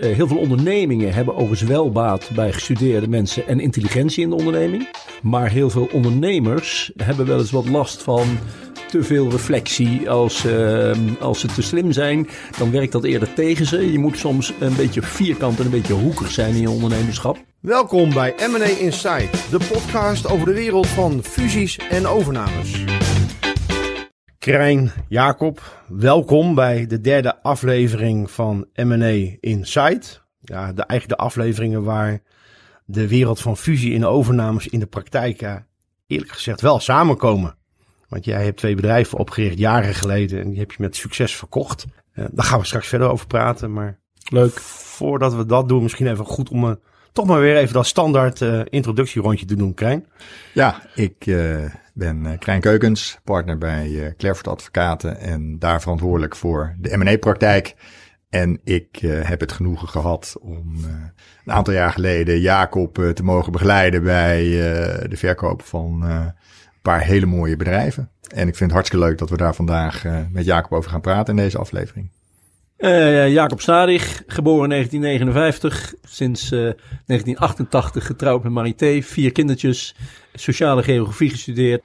Heel veel ondernemingen hebben overigens wel baat bij gestudeerde mensen en intelligentie in de onderneming. Maar heel veel ondernemers hebben wel eens wat last van te veel reflectie. Als ze te slim zijn, dan werkt dat eerder tegen ze. Je moet soms een beetje vierkant en een beetje hoekig zijn in je ondernemerschap. Welkom bij M&A Inside, de podcast over de wereld van fusies en overnames. Krijn, Jacob, welkom bij de derde aflevering van M&A Inside. Ja, eigenlijk de afleveringen waar de wereld van fusie en overnames in de praktijk eerlijk gezegd wel samenkomen. Want jij hebt 2 bedrijven opgericht jaren geleden en die heb je met succes verkocht. Daar gaan we straks verder over praten, maar leuk. Voordat we dat doen, misschien even goed om toch maar weer even dat standaard introductierondje te doen, Krijn. Ja, ik ben Krijn Keukens, partner bij Clerford Advocaten en daar verantwoordelijk voor de M&A-praktijk. En ik heb het genoegen gehad om een aantal jaar geleden Jacob te mogen begeleiden bij de verkoop van een paar hele mooie bedrijven. En ik vind het hartstikke leuk dat we daar vandaag met Jacob over gaan praten in deze aflevering. Jacob Stadig, geboren in 1959, sinds 1988 getrouwd met Marité, 4 kindertjes, sociale geografie gestudeerd.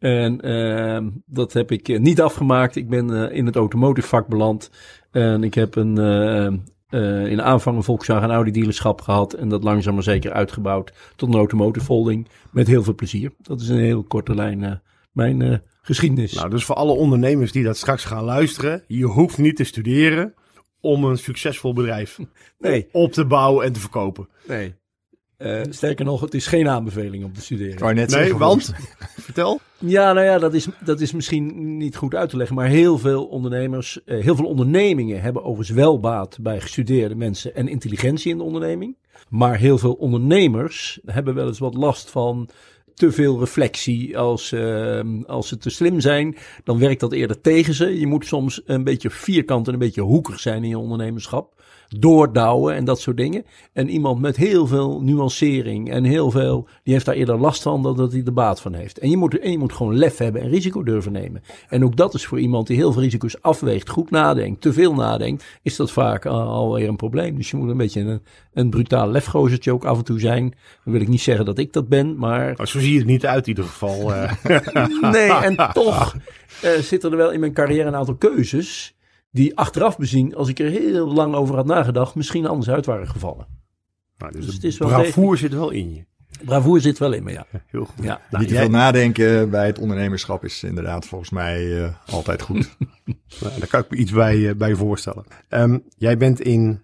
En dat heb ik niet afgemaakt. Ik ben in het automotive vak beland. En ik heb in de aanvang een Volkswagen en Audi dealerschap gehad. En dat langzaam maar zeker uitgebouwd tot een automotive holding. Met heel veel plezier. Dat is een heel korte lijn mijn geschiedenis. Nou, dus voor alle ondernemers die dat straks gaan luisteren. Je hoeft niet te studeren om een succesvol bedrijf op te bouwen en te verkopen. Nee. Sterker nog, het is geen aanbeveling om te studeren. Nee, want? Vertel. Ja, nou ja, dat is misschien niet goed uit te leggen. Maar heel veel ondernemingen hebben overigens wel baat bij gestudeerde mensen en intelligentie in de onderneming. Maar heel veel ondernemers hebben wel eens wat last van te veel reflectie. Als ze te slim zijn, dan werkt dat eerder tegen ze. Je moet soms een beetje vierkant en een beetje hoekig zijn in je ondernemerschap. Doordouwen en dat soort dingen. En iemand met heel veel nuancering en heel veel, die heeft daar eerder last van dan dat hij er baat van heeft. En je moet gewoon lef hebben en risico durven nemen. En ook dat is voor iemand die heel veel risico's afweegt, goed nadenkt, te veel nadenkt, is dat vaak alweer een probleem. Dus je moet een beetje een brutaal lefgozertje ook af en toe zijn. Dan wil ik niet zeggen dat ik dat ben, maar zo zie je het niet uit in ieder geval. Nee, en toch zitten er wel in mijn carrière een aantal keuzes die achteraf bezien, als ik er heel lang over had nagedacht, misschien anders uit waren gevallen. Nou, dus het is wel bravoer zit wel in je. Bravoer zit wel in me, ja. Heel goed. Ja. Niet te veel nadenken bij het ondernemerschap is inderdaad volgens mij altijd goed. Nou, daar kan ik me iets bij voorstellen. Jij bent in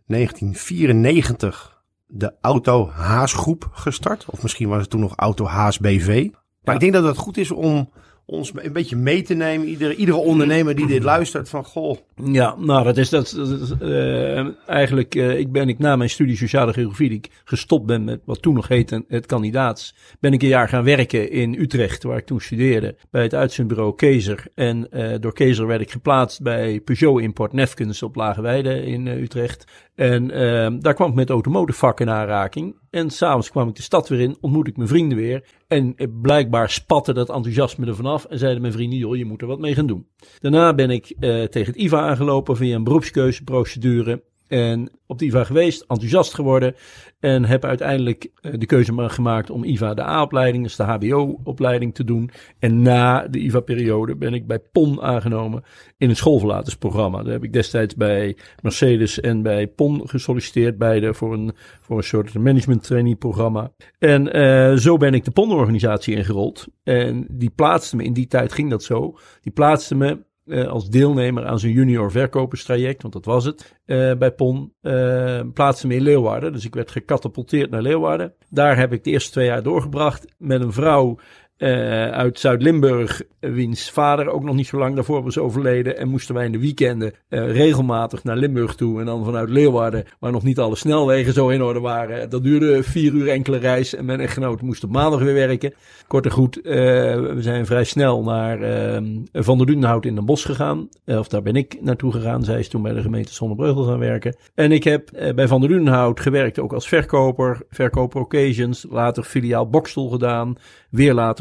1994 de Auto Haas Groep gestart. Of misschien was het toen nog Auto Haas BV. Maar ik denk dat het goed is om ons een beetje mee te nemen. Iedere ondernemer die dit luistert van goh. Ja, nou dat is eigenlijk ik na mijn studie sociale geografie, die ik gestopt ben met wat toen nog heette het kandidaats, ben ik een jaar gaan werken in Utrecht, waar ik toen studeerde, bij het uitzendbureau Kezer. En door Kezer werd ik geplaatst bij Peugeot Import Nefkens op Lageweide in Utrecht. En daar kwam ik met automotive vak in aanraking. En s'avonds kwam ik de stad weer in, ontmoette ik mijn vrienden weer. En blijkbaar spatte dat enthousiasme er vanaf. En zeiden mijn vrienden, joh, je moet er wat mee gaan doen. Daarna ben ik tegen het IVA aangelopen via een beroepskeuzeprocedure. En op de IVA geweest, enthousiast geworden. En heb uiteindelijk de keuze gemaakt om IVA de A-opleiding, dus de HBO-opleiding te doen. En na de IVA-periode ben ik bij PON aangenomen in het schoolverlatersprogramma. Daar heb ik destijds bij Mercedes en bij PON gesolliciteerd, beide voor een soort management trainee-programma. En zo ben ik de PON-organisatie ingerold. En die plaatste me, in die tijd ging dat zo, die plaatste me als deelnemer aan zijn junior verkoperstraject, want dat was het, bij PON, plaatste me in Leeuwarden. Dus ik werd gecatapulteerd naar Leeuwarden. Daar heb ik de eerste 2 jaar doorgebracht met een vrouw uit Zuid-Limburg, wiens vader ook nog niet zo lang daarvoor was overleden. En moesten wij in de weekenden regelmatig naar Limburg toe. En dan vanuit Leeuwarden, waar nog niet alle snelwegen zo in orde waren. Dat duurde 4 uur enkele reis. En mijn echtgenoot moest op maandag weer werken. Kort en goed, we zijn vrij snel naar Van der Dudenhout in Den Bosch gegaan. Of daar ben ik naartoe gegaan. Zij is toen bij de gemeente Zonnebreugel gaan werken. En ik heb bij Van der Dudenhout gewerkt ook als verkoper occasions. Later filiaal Boxtel gedaan. Weer later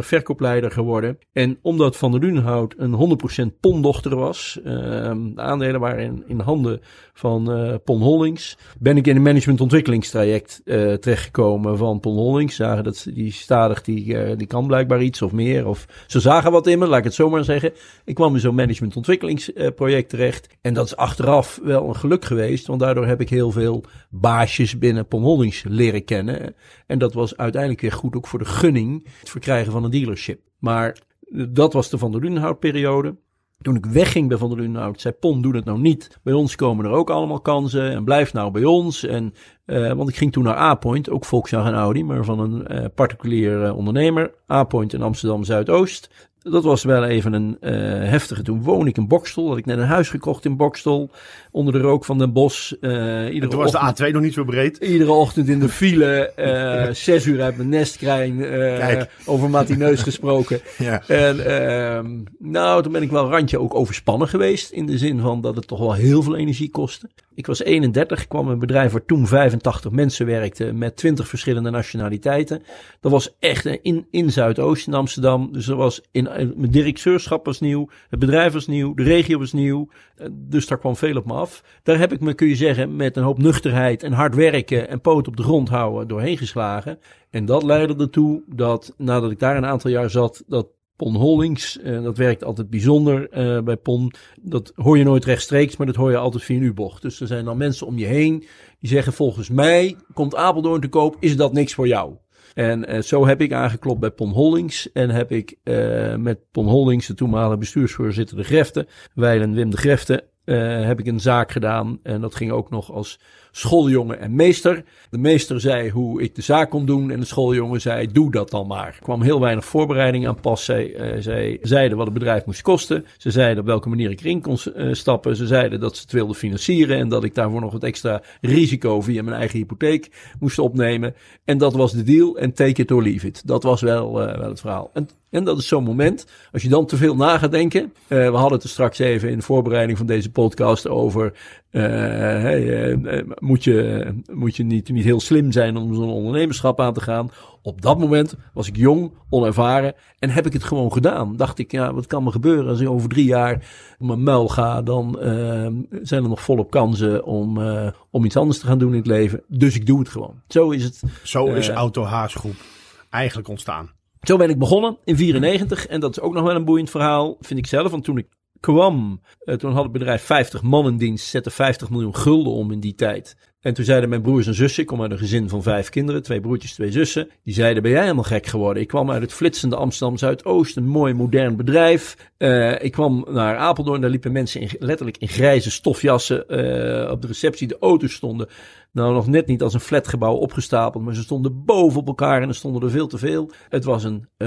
verkoopleider geworden. En omdat Van der Duunhout een 100% PON-dochter was, de aandelen waren in handen van Pon Holdings, ben ik in een managementontwikkelingstraject terechtgekomen van Pon Holdings. Zagen dat die stadig, die kan blijkbaar iets of meer. Of ze zagen wat in me, laat ik het zo maar zeggen. Ik kwam in zo'n managementontwikkelingsproject terecht. En dat is achteraf wel een geluk geweest, want daardoor heb ik heel veel baasjes binnen Pon Holdings leren kennen. En dat was uiteindelijk weer goed ook voor de gunning, het verkrijgen van een dealership. Maar dat was de Van der Duunhout periode. Toen ik wegging bij Van der Duunhout, zei Pon, doe dat nou niet. Bij ons komen er ook allemaal kansen en blijf nou bij ons. En, want ik ging toen naar A-Point, ook Volkswagen en Audi, maar van een particulier ondernemer. A-Point in Amsterdam Zuidoost. Dat was wel even een heftige. Toen woonde ik in Boxtel. Had ik net een huis gekocht in Boxtel. Onder de rook van Den Bosch. En toen was de A2 nog niet zo breed. Iedere ochtend in de file. 6 uur uit mijn nest krijgen. Over Martineus gesproken. Ja. En toen ben ik wel randje ook overspannen geweest. In de zin van dat het toch wel heel veel energie kostte. Ik was 31, kwam een bedrijf waar toen 85 mensen werkten met 20 verschillende nationaliteiten. Dat was echt in Zuidoost in Amsterdam. Dus er was mijn directeurschap was nieuw, het bedrijf was nieuw, de regio was nieuw. Dus daar kwam veel op me af. Daar heb ik me, kun je zeggen, met een hoop nuchterheid en hard werken en poot op de grond houden doorheen geslagen. En dat leidde ertoe dat nadat ik daar een aantal jaar zat, dat Pon Holdings, dat werkt altijd bijzonder bij Pon. Dat hoor je nooit rechtstreeks, maar dat hoor je altijd via een U-bocht. Dus er zijn dan mensen om je heen die zeggen, volgens mij komt Apeldoorn te koop, is dat niks voor jou? En zo heb ik aangeklopt bij Pon Holdings en heb ik met Pon Holdings, de toenmalige bestuursvoorzitter De Grefte, wijlen Wim De Grefte, heb ik een zaak gedaan. En dat ging ook nog als schooljongen en meester. De meester zei hoe ik de zaak kon doen en de schooljongen zei, doe dat dan maar. Er kwam heel weinig voorbereiding aan pas. Zij zeiden wat het bedrijf moest kosten. Ze zeiden op welke manier ik erin kon stappen. Ze zeiden dat ze het wilden financieren en dat ik daarvoor nog wat extra risico via mijn eigen hypotheek moest opnemen. En dat was de deal en take it or leave it. Dat was wel het verhaal. En dat is zo'n moment, als je dan te veel na gaat denken. We hadden het er straks even in de voorbereiding van deze podcast over, moet je niet heel slim zijn om zo'n ondernemerschap aan te gaan. Op dat moment was ik jong, onervaren en heb ik het gewoon gedaan. Dacht ik, ja, wat kan me gebeuren als ik over 3 jaar op mijn muil ga, dan zijn er nog volop kansen om iets anders te gaan doen in het leven. Dus ik doe het gewoon. Zo is het. Zo is Auto Haas Groep eigenlijk ontstaan. Zo ben ik begonnen in 1994 en dat is ook nog wel een boeiend verhaal, vind ik zelf. Want toen ik kwam, toen had het bedrijf 50 man in dienst, zette 50 miljoen gulden om in die tijd. En toen zeiden mijn broers en zussen, ik kom uit een gezin van 5 kinderen, 2 broertjes, 2 zussen. Die zeiden, ben jij helemaal gek geworden? Ik kwam uit het flitsende Amsterdam Zuidoost, een mooi modern bedrijf. Ik kwam naar Apeldoorn, daar liepen mensen letterlijk in grijze stofjassen op de receptie. De auto's stonden nou nog net niet als een flatgebouw opgestapeld, maar ze stonden boven op elkaar en er stonden er veel te veel. Het was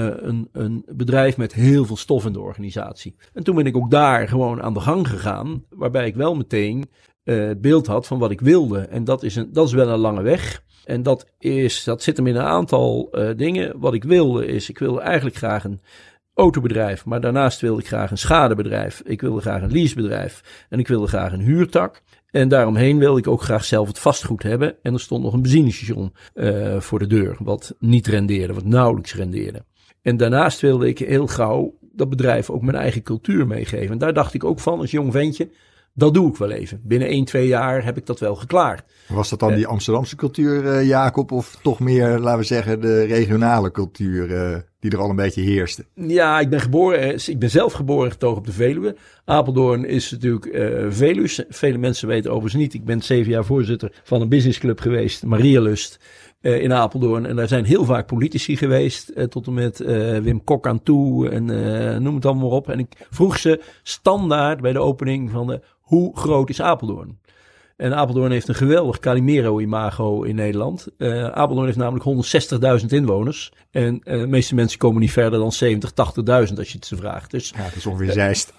een bedrijf met heel veel stof in de organisatie. En toen ben ik ook daar gewoon aan de gang gegaan, waarbij ik wel meteen het beeld had van wat ik wilde. En dat is wel een lange weg. En dat zit hem in een aantal dingen. Wat ik wilde ik wilde eigenlijk graag een autobedrijf, maar daarnaast wilde ik graag een schadebedrijf. Ik wilde graag een leasebedrijf en ik wilde graag een huurtak. En daaromheen wilde ik ook graag zelf het vastgoed hebben. En er stond nog een benzinestation voor de deur, wat niet rendeerde, wat nauwelijks rendeerde. En daarnaast wilde ik heel gauw dat bedrijf ook mijn eigen cultuur meegeven. En daar dacht ik ook van, als jong ventje, dat doe ik wel even. Binnen 1-2 jaar heb ik dat wel geklaard. Was dat dan die Amsterdamse cultuur, Jacob? Of toch meer, laten we zeggen, de regionale cultuur die er al een beetje heerste? Ja, ik ben zelf geboren getogen op de Veluwe. Apeldoorn is natuurlijk Veluws. Vele mensen weten overigens niet. Ik ben 7 jaar voorzitter van een businessclub geweest, Marielust, in Apeldoorn. En daar zijn heel vaak politici geweest, tot en met Wim Kok aan toe en noem het allemaal maar op. En ik vroeg ze standaard bij de opening van hoe groot is Apeldoorn? En Apeldoorn heeft een geweldig Calimero-imago in Nederland. Apeldoorn heeft namelijk 160.000 inwoners. En de meeste mensen komen niet verder dan 70.000, 80.000 als je het ze vraagt. Dus, ja, dat is ongeveer Zeist.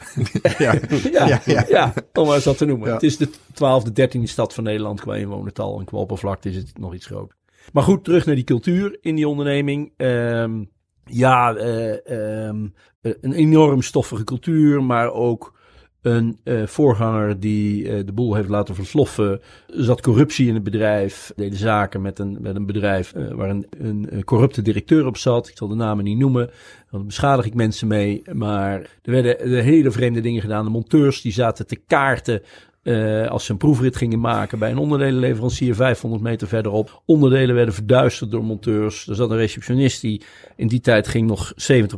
Ja, om maar eens dat te noemen. Ja. Het is de 12e, 13e stad van Nederland qua inwonertal. En qua oppervlakte is het nog iets groter. Maar goed, terug naar die cultuur in die onderneming. Een enorm stoffige cultuur, maar ook een voorganger die de boel heeft laten versloffen. Er zat corruptie in het bedrijf. Deden zaken met een bedrijf waar een corrupte directeur op zat. Ik zal de namen niet noemen. Dan beschadig ik mensen mee. Maar er werden hele vreemde dingen gedaan. De monteurs die zaten te kaarten als ze een proefrit gingen maken bij een onderdelenleverancier 500 meter verderop. Onderdelen werden verduisterd door monteurs. Er zat een receptionist die in die tijd ging nog 70%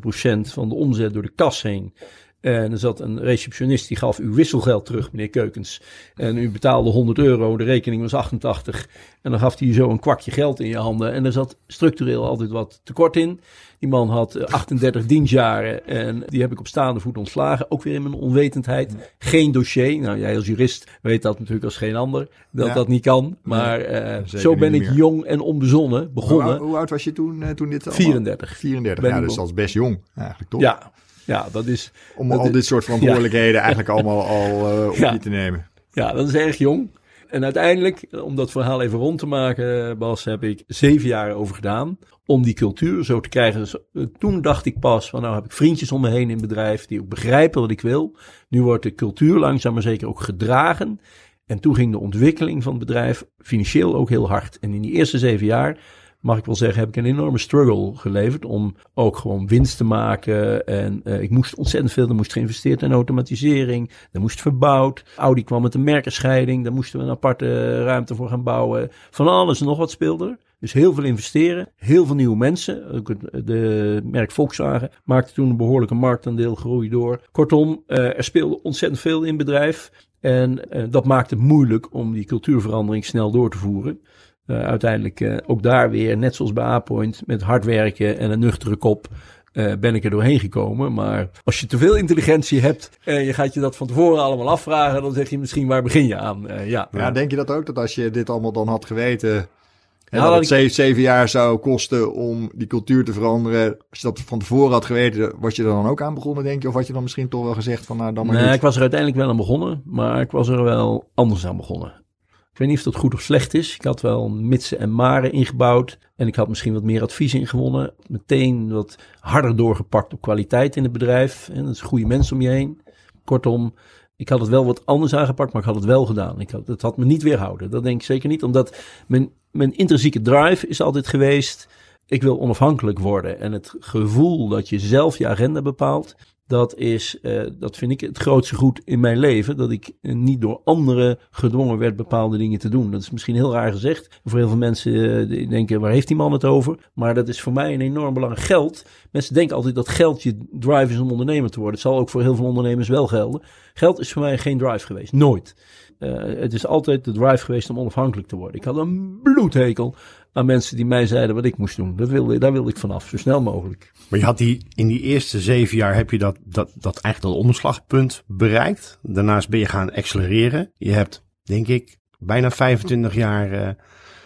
van de omzet door de kas heen. En er zat een receptionist die gaf uw wisselgeld terug, meneer Keukens. En u betaalde €100, de rekening was 88. En dan gaf hij zo een kwakje geld in je handen. En er zat structureel altijd wat tekort in. Die man had 38 dienstjaren en die heb ik op staande voet ontslagen. Ook weer in mijn onwetendheid. Geen dossier. Nou, jij als jurist weet dat natuurlijk als geen ander. Dat niet kan. Maar zo ben ik jong en onbezonnen begonnen. Hoe oud was je toen dit allemaal? 34. 34, ja, dus dat is best jong eigenlijk, toch? Ja, dat is... Om al dit soort verantwoordelijkheden eigenlijk allemaal al op je te nemen. Ja, dat is erg jong. En uiteindelijk, om dat verhaal even rond te maken, Bas, heb ik 7 jaar over gedaan om die cultuur zo te krijgen. Dus, toen dacht ik pas van nou heb ik vriendjes om me heen in het bedrijf die ook begrijpen wat ik wil. Nu wordt de cultuur langzaam maar zeker ook gedragen. En toen ging de ontwikkeling van het bedrijf financieel ook heel hard. En in die eerste 7 jaar, mag ik wel zeggen, heb ik een enorme struggle geleverd om ook gewoon winst te maken. En ik moest ontzettend veel, er moest geïnvesteerd in automatisering, er moest verbouwd. Audi kwam met een merkenscheiding, daar moesten we een aparte ruimte voor gaan bouwen. Van alles en nog wat speelde er. Dus heel veel investeren, heel veel nieuwe mensen. Ook de merk Volkswagen maakte toen een behoorlijke marktaandeel, groei door. Kortom, er speelde ontzettend veel in het bedrijf. En dat maakte het moeilijk om die cultuurverandering snel door te voeren. Uiteindelijk ook daar weer, net zoals bij A-Point, met hard werken en een nuchtere kop ben ik er doorheen gekomen. Maar als je te veel intelligentie hebt en je gaat je dat van tevoren allemaal afvragen, dan zeg je misschien waar begin je aan. Ja, denk je dat ook, dat als je dit allemaal dan had geweten, dat het 7 jaar zou kosten om die cultuur te veranderen. Als je dat van tevoren had geweten, was je er dan ook aan begonnen, denk je? Of had je dan misschien toch wel gezegd van nou dan maar niet? Ik was er uiteindelijk wel aan begonnen, maar ik was er wel anders aan begonnen. Ik weet niet of dat goed of slecht is. Ik had wel mitsen en maren ingebouwd. En ik had misschien wat meer advies ingewonnen. Meteen wat harder doorgepakt op kwaliteit in het bedrijf. En dat is goede mensen om je heen. Kortom, ik had het wel wat anders aangepakt, maar ik had het wel gedaan. Het had me niet weerhouden. Dat denk ik zeker niet. Omdat mijn intrinsieke drive is altijd geweest, ik wil onafhankelijk worden. En het gevoel dat je zelf je agenda bepaalt, dat vind ik het grootste goed in mijn leven. Dat ik niet door anderen gedwongen werd bepaalde dingen te doen. Dat is misschien heel raar gezegd. Voor heel veel mensen die denken, waar heeft die man het over? Maar dat is voor mij een enorm belangrijk geld. Mensen denken altijd dat geld je drive is om ondernemer te worden. Het zal ook voor heel veel ondernemers wel gelden. Geld is voor mij geen drive geweest. Nooit. Het is altijd de drive geweest om onafhankelijk te worden. Ik had een bloedhekel aan mensen die mij zeiden wat ik moest doen. Daar wilde ik vanaf, zo snel mogelijk. Maar je had in die eerste 7 jaar heb je dat eigenlijk dat omslagpunt bereikt. Daarnaast ben je gaan accelereren. Je hebt, denk ik, bijna 25 jaar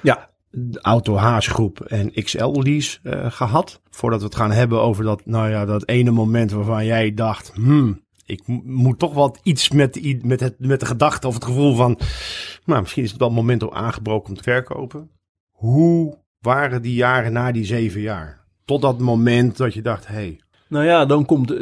de Auto Haas groep en XL Lease gehad. Voordat we het gaan hebben over dat ene moment waarvan jij dacht, ik moet toch wat iets met de gedachte of het gevoel van, nou, misschien is het wel het moment om aangebroken om te verkopen. Hoe waren die jaren na die 7 jaar? Tot dat moment dat je dacht, Nou ja, dan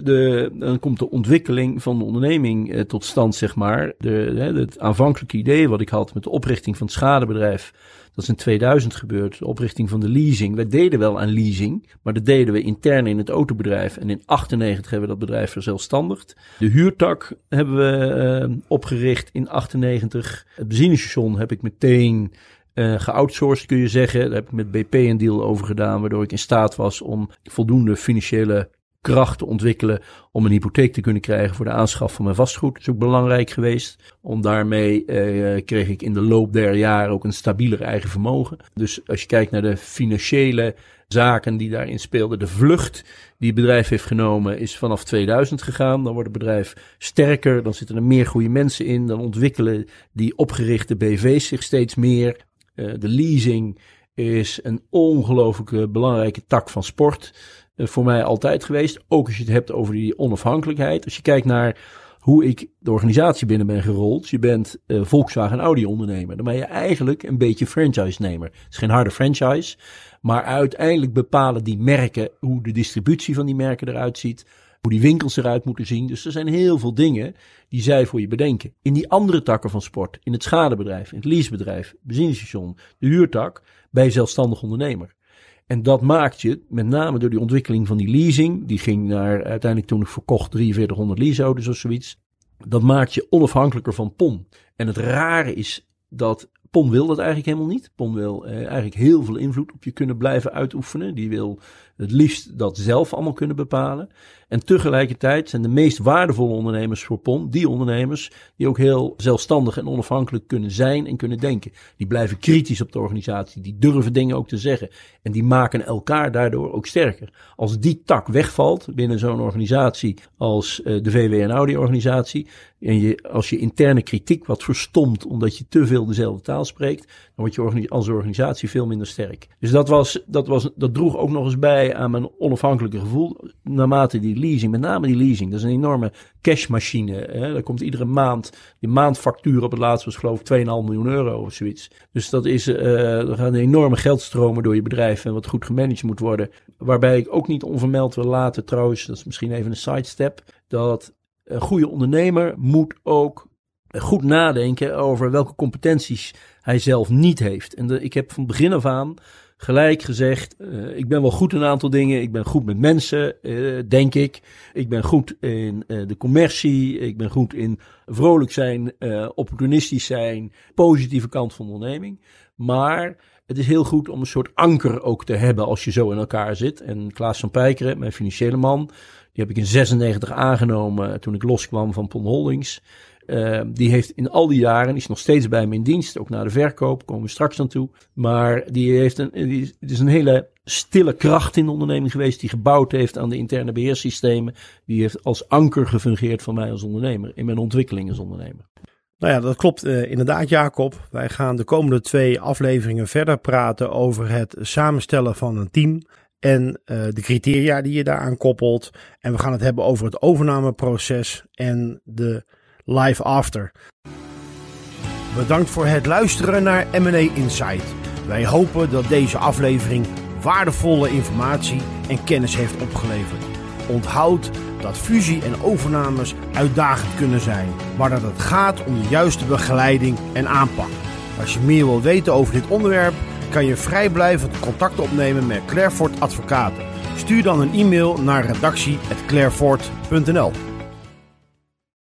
komt de ontwikkeling van de onderneming tot stand, zeg maar. Het aanvankelijke idee wat ik had met de oprichting van het schadebedrijf, dat is in 2000 gebeurd. De oprichting van de leasing. Wij deden wel aan leasing, maar dat deden we intern in het autobedrijf. En in 98 hebben we dat bedrijf verzelfstandigd. De huurtak hebben we opgericht in 98. Het benzinestation heb ik meteen geoutsourced, kun je zeggen. Daar heb ik met BP een deal over gedaan, waardoor ik in staat was om voldoende financiële kracht te ontwikkelen om een hypotheek te kunnen krijgen voor de aanschaf van mijn vastgoed. Dat is ook belangrijk geweest. Om daarmee kreeg ik in de loop der jaren ook een stabieler eigen vermogen. Dus als je kijkt naar de financiële zaken die daarin speelden, de vlucht die het bedrijf heeft genomen is vanaf 2000 gegaan. Dan wordt het bedrijf sterker, dan zitten er meer goede mensen in, dan ontwikkelen die opgerichte BV's zich steeds meer. De leasing is een ongelooflijke belangrijke tak van sport. Voor mij altijd geweest. Ook als je het hebt over die onafhankelijkheid. Als je kijkt naar hoe ik de organisatie binnen ben gerold. Je bent Volkswagen Audi ondernemer. Dan ben je eigenlijk een beetje franchise-nemer. Het is geen harde franchise. Maar uiteindelijk bepalen die merken hoe de distributie van die merken eruit ziet. hoe die winkels eruit moeten zien. Dus er zijn heel veel dingen die zij voor je bedenken. In die andere takken van sport, in het schadebedrijf, in het leasebedrijf, benzinestation, de huurtak, ben je zelfstandig ondernemer. En dat maakt je, met name door die ontwikkeling van die leasing, die ging naar uiteindelijk toen ik verkocht 4300 leaseauto's of zoiets. Dat maakt je onafhankelijker van PON. En het rare is dat PON wil dat eigenlijk helemaal niet. PON wil eigenlijk heel veel invloed op je kunnen blijven uitoefenen. Die wil het liefst dat zelf allemaal kunnen bepalen. En tegelijkertijd zijn de meest waardevolle ondernemers voor PON die ondernemers die ook heel zelfstandig en onafhankelijk kunnen zijn en kunnen denken. Die blijven kritisch op de organisatie, die durven dingen ook te zeggen. En die maken elkaar daardoor ook sterker. Als die tak wegvalt binnen zo'n organisatie als de VW en Audi organisatie, en als je interne kritiek wat verstomt omdat je te veel dezelfde taal spreekt, dan word je als organisatie veel minder sterk. Dus dat droeg ook nog eens bij aan mijn onafhankelijke gevoel. Naarmate die leasing, met name die leasing, dat is een enorme cashmachine. Hè? Daar komt iedere maand, die maandfactuur op het laatst was geloof ik 2,5 miljoen euro of zoiets. Dus dat is, er gaan enorme geldstromen door je bedrijf en wat goed gemanaged moet worden. Waarbij ik ook niet onvermeld wil laten trouwens, dat is misschien even een sidestep, dat een goede ondernemer moet ook goed nadenken over welke competenties hij zelf niet heeft. En ik heb van begin af aan gelijk gezegd, ik ben wel goed in een aantal dingen. Ik ben goed met mensen, denk ik. Ik ben goed in de commercie. Ik ben goed in vrolijk zijn, opportunistisch zijn, positieve kant van de onderneming. Maar het is heel goed om een soort anker ook te hebben als je zo in elkaar zit. En Klaas van Peijkeren, mijn financiële man, die heb ik in 96 aangenomen toen ik loskwam van PON Holdings. Die heeft in al die jaren, die is nog steeds bij me in dienst, ook na de verkoop, komen we straks aan toe. Maar het is een hele stille kracht in de onderneming geweest, die gebouwd heeft aan de interne beheerssystemen. Die heeft als anker gefungeerd van mij als ondernemer, in mijn ontwikkeling als ondernemer. Nou ja, dat klopt inderdaad, Jacob. Wij gaan de komende 2 afleveringen verder praten over het samenstellen van een team en de criteria die je daaraan koppelt. En we gaan het hebben over het overnameproces en de life after. Bedankt voor het luisteren naar M&A Insight. Wij hopen dat deze aflevering waardevolle informatie en kennis heeft opgeleverd. Onthoud dat fusie en overnames uitdagend kunnen zijn, maar dat het gaat om de juiste begeleiding en aanpak. Als je meer wil weten over dit onderwerp, kan je vrijblijvend contact opnemen met Clairvoort Advocaten. Stuur dan een e-mail naar redactie@clairvoort.nl.